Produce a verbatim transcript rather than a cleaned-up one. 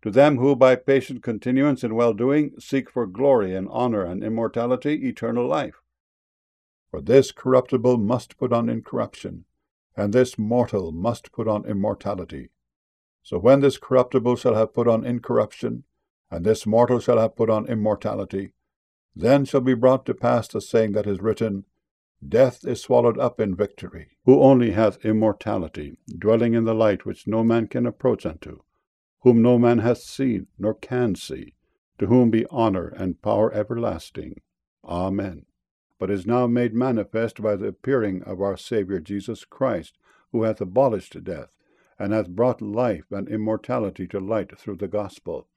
To them who by patient continuance in well-doing seek for glory and honor and immortality, eternal life. For this corruptible must put on incorruption, and this mortal must put on immortality. So when this corruptible shall have put on incorruption, and this mortal shall have put on immortality, then shall be brought to pass the saying that is written, Death is swallowed up in victory, who only hath immortality, dwelling in the light which no man can approach unto, whom no man hath seen, nor can see, to whom be honor and power everlasting. Amen. But is now made manifest by the appearing of our Saviour Jesus Christ, who hath abolished death, and hath brought life and immortality to light through the gospel,